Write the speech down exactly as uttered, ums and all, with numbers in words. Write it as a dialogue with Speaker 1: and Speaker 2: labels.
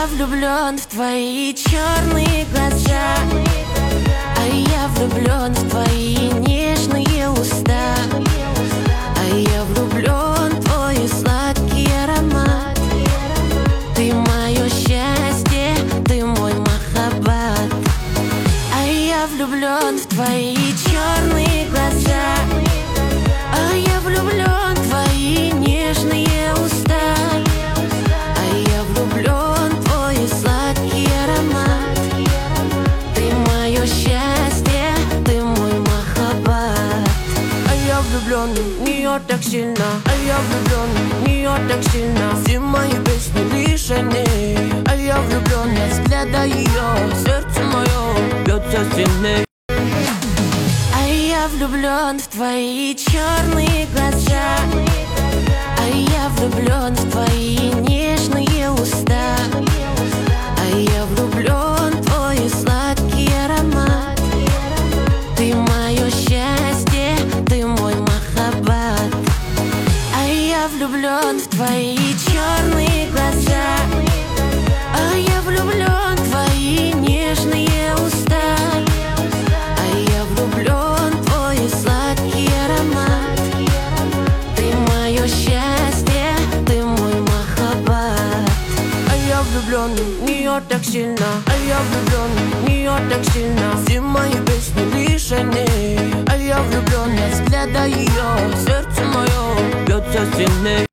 Speaker 1: влюблен в твои черные глаза, а я влюблен в твои нежные уста, а я влюблен в твой сладкий аромат. Ты мое счастье, ты мой махаббат. А я влюблен в твои черные глаза, а я влюблен в твои нежные уста, а я влюблен в твой сладкий аромат. Ты мое счастье, ты мой махаббат. А я влюблен в нее так сильно, а я влюблен в нее так сильно. Все мои песни лишь о ней. А я влюблен от взгляда ее, сердце мое бьется сильней. А я влюблен в твои черные глаза, а я влюблен в твои нежные уста, а я влюблен в твой сладкий аромат. Ты мое счастье, ты мой махаббат. А я влюблен в твои черные глаза, а я влюблен в твои нежные уста, а я влюблен в твой сладкий аромат. Ты мое счастье, ты мой махаббат. А я влюблен в нее так сильно, а я влюблен в нее так сильно. Все мои песни лишь о ней. А я влюблен от взгляда ее, сердце мое бьется сильней.